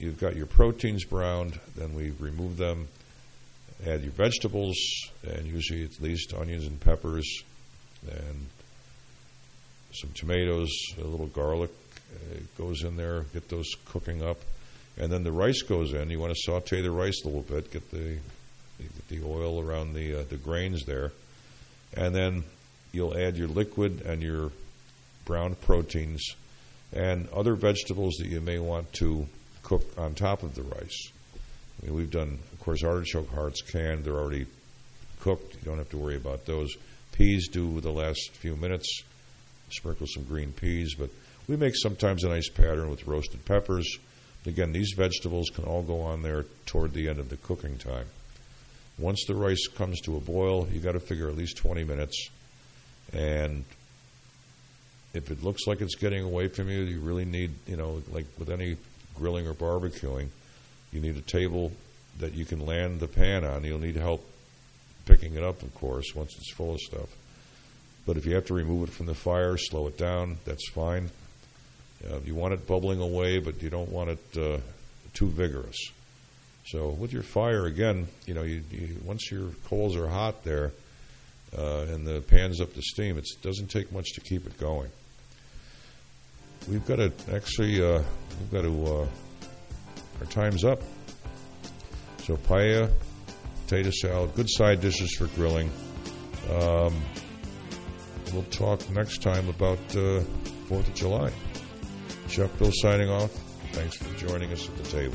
you've got your proteins browned, then we remove them, add your vegetables, and usually at least onions and peppers, and some tomatoes, a little garlic uh, goes in there, get those cooking up. And then the rice goes in. You want to saute the rice a little bit, get the get the oil around the uh, the grains there. And then you'll add your liquid and your browned proteins and other vegetables that you may want to cook on top of the rice. I mean, we've done, of course, artichoke hearts canned. They're already cooked. You don't have to worry about those. Peas do the last few minutes. Sprinkle some green peas. But we make sometimes a nice pattern with roasted peppers. Again, these vegetables can all go on there toward the end of the cooking time. Once the rice comes to a boil, you got to figure at least twenty minutes. And if it looks like it's getting away from you, you really need, you know, like with any grilling or barbecuing, you need a table that you can land the pan on. You'll need help picking it up, of course, once it's full of stuff. But if you have to remove it from the fire, slow it down, that's fine. Uh, you want it bubbling away, but you don't want it uh, too vigorous. So with your fire, again, you know, you, you, once your coals are hot there uh, and the pan's up to steam, it doesn't take much to keep it going. We've got to actually, uh, we've got to, uh, our time's up. So paella, potato salad, good side dishes for grilling. Um, we'll talk next time about uh, fourth of July. Chef Bill signing off. Thanks for joining us at the table.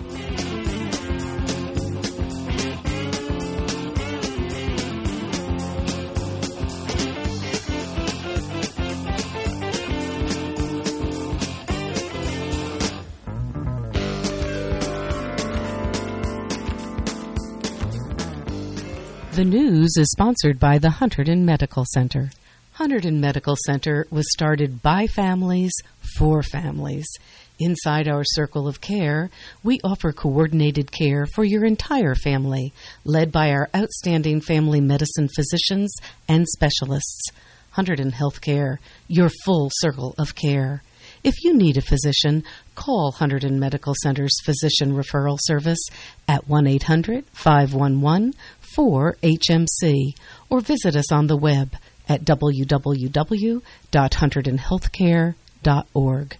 The news is sponsored by the Hunterdon Medical Center. Hunterdon Medical Center was started by families for families. Inside our circle of care, we offer coordinated care for your entire family, led by our outstanding family medicine physicians and specialists. Hunterdon Healthcare, your full circle of care. If you need a physician, call Hunterdon Medical Center's Physician Referral Service at one eight hundred, five one one, four H M C or visit us on the web at w w w dot hunterdon healthcare dot org.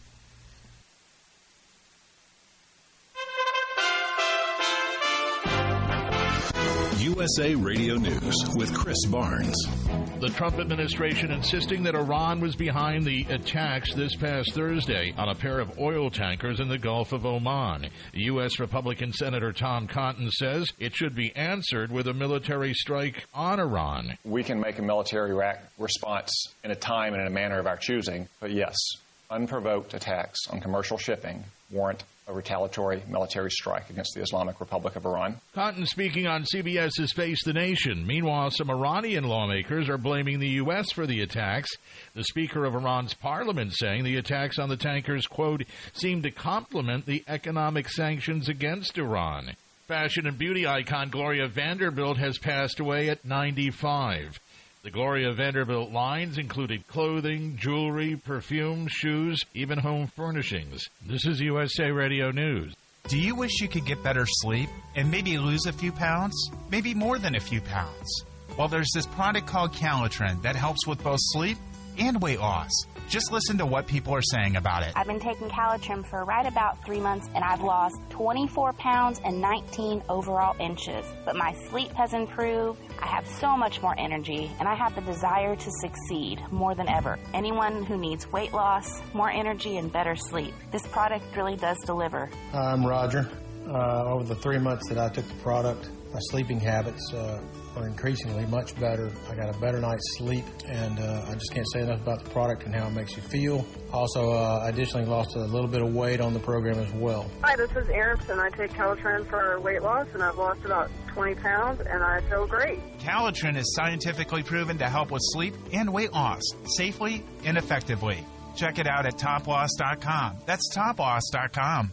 U S A Radio News with Chris Barnes. The Trump administration insisting that Iran was behind the attacks this past Thursday on a pair of oil tankers in the Gulf of Oman. U S Republican Senator Tom Cotton says it should be answered with a military strike on Iran. We can make a military ra- response in a time and in a manner of our choosing, but yes, unprovoked attacks on commercial shipping warrant a retaliatory military strike against the Islamic Republic of Iran. Cotton speaking on CBS's Face the Nation. Meanwhile, some Iranian lawmakers are blaming the U S for the attacks. The Speaker of Iran's parliament saying the attacks on the tankers, quote, seem to complement the economic sanctions against Iran. Fashion and beauty icon Gloria Vanderbilt has passed away at ninety-five. The Gloria Vanderbilt lines included clothing, jewelry, perfume, shoes, even home furnishings. This is U S A Radio News. Do you wish you could get better sleep and maybe lose a few pounds? Maybe more than a few pounds? Well, there's this product called Calitrin that helps with both sleep and weight loss. Just listen to what people are saying about it. I've been taking Calitrin for right about three months, and I've lost twenty-four pounds and nineteen overall inches. But my sleep has improved. I have so much more energy, and I have the desire to succeed more than ever. Anyone who needs weight loss, more energy, and better sleep, this product really does deliver. Hi, I'm Roger. Uh, over the three months that I took the product, my sleeping habits uh, are increasingly much better. I got a better night's sleep, and uh, I just can't say enough about the product and how it makes you feel. Also, uh, I additionally lost a little bit of weight on the program as well. Hi, this is Aronson. I take Calitrin for weight loss, and I've lost about twenty pounds, and I feel great. Calitrin is scientifically proven to help with sleep and weight loss safely and effectively. Check it out at top loss dot com. That's top loss dot com.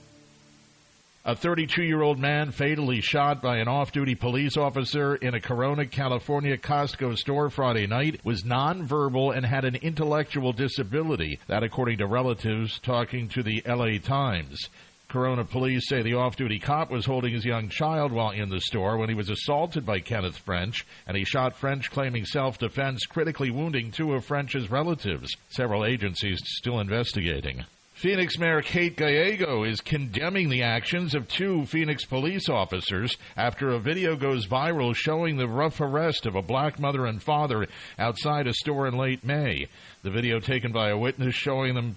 A thirty-two-year-old man fatally shot by an off-duty police officer in a Corona, California Costco store Friday night was nonverbal and had an intellectual disability. That according to relatives talking to the L A Times. Corona police say the off-duty cop was holding his young child while in the store when he was assaulted by Kenneth French, and he shot French claiming self-defense, critically wounding two of French's relatives. Several agencies still investigating. Phoenix Mayor Kate Gallego is condemning the actions of two Phoenix police officers after a video goes viral showing the rough arrest of a black mother and father outside a store in late May. The video taken by a witness showing them